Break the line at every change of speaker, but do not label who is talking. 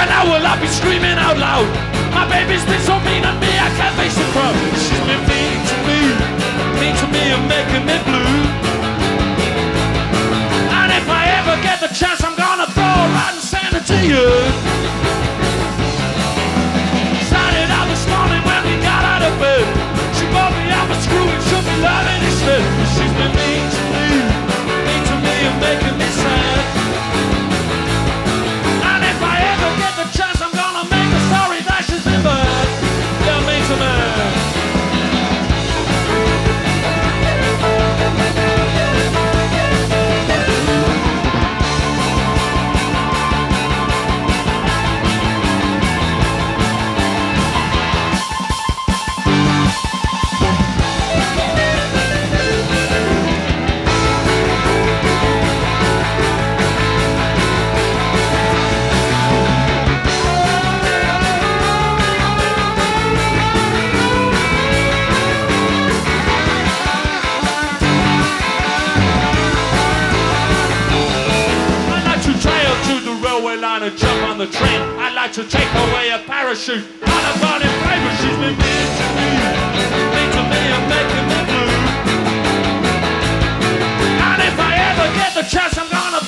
now will I be screaming out loud? My baby's been so mean on me, I can't face the crowd. She's been mean to me and making me blue. And if I ever get the chance, I'm gonna throw her out and send it to you. Started out this morning when we got out of bed. She bought me up a screw and shook me loving instead. She's been mean to me and making me sad. And if I ever get the chance, I'm gonna make her sorry that she's been bad. Yeah, mean to me. To jump on the train, I'd like to take away a parachute on a burning paper. She's been mean to me and making me blue. And if I ever get the chance, I'm gonna